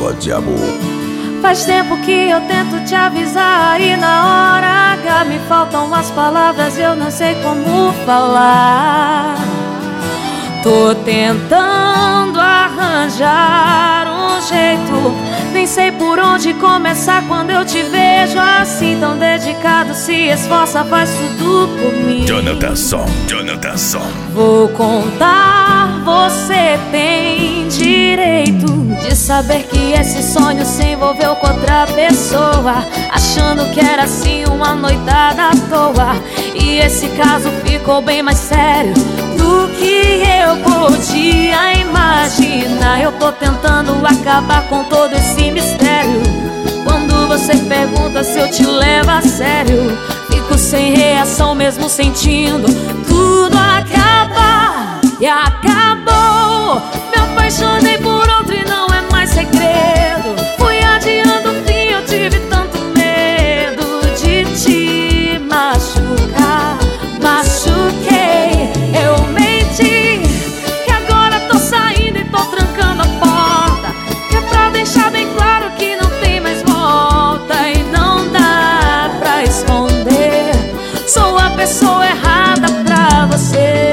Prova de amor. Faz tempo que eu tento te avisar e na hora H me faltam as palavras, eu não sei como falar. Tô tentando arranjar um jeito, nem sei por onde começar quando eu te vejo assim tão dedicado, se esforça, faz tudo por mim. Jonathan Som. Vou contar, você tem direito de saber que esse sonho se envolveu com outra pessoa, achando que era assim uma noitada à toa. E esse caso ficou bem mais sério do que eu podia imaginar. Eu tô tentando acabar com todo esse mistério. Quando você pergunta se eu te levo a sério, fico sem reação mesmo sentindo tudo acabar. E acabou, me apaixonei por outro e não é mais segredo. Fui adiando o fim, eu tive tanto medo de te machucar. Machuquei, eu menti, que agora tô saindo e tô trancando a porta, que é pra deixar bem claro que não tem mais volta e não dá pra esconder. Sou a pessoa errada pra você.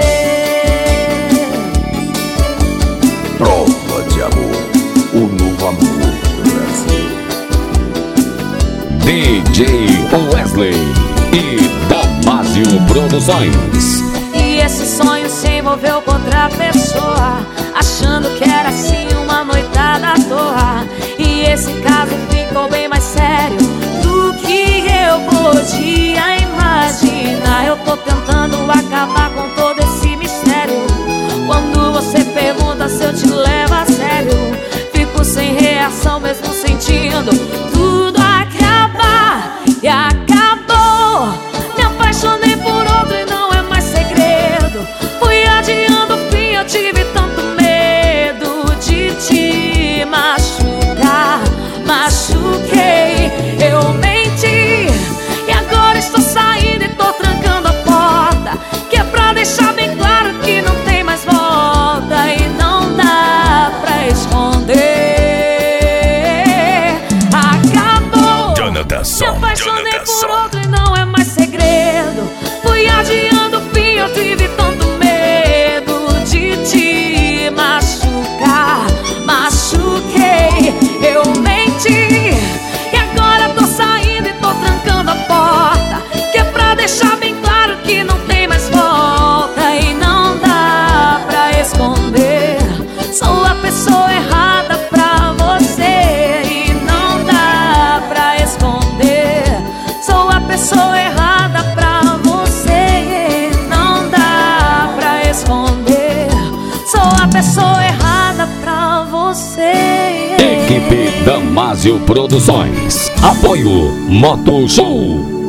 Prova de amor, o novo amor do Brasil. DJ Wesley e Damásio Produções. E esse sonho se envolveu com outra pessoa, achando que era assim uma noitada à toa. E esse caso ficou bem mais sério do que eu podia imaginar. Eu tô tentando acabar com todo esse mistério. Quando você pergunta se eu te levo a sério, fico sem reação mesmo sentindo tudo acabar. E acabou, me apaixonei por outro e não é mais segredo. Fui adiando o fim, eu tive tanto medo de te machucar. Machuquei, eu menti, e agora estou saindo e tô trancando a porta, que é pra deixar bem claro que não tem mais volta e não dá pra esconder. Acabou, Jonathan Som. me apaixonei por outro e não é mais segredo. Fui adiando o fim, eu tive tanto medo de te machucar. Machuquei, eu menti, e agora tô saindo e tô trancando a porta, que é pra deixar bem claro que não tem mais volta e não dá pra esconder. Sou a pessoa errada pra você e não dá pra esconder. Sou a pessoa errada pra você e não dá pra esconder. Sou a pessoa errada pra você. Equipe Damásio Produções. Apoio Moto Show.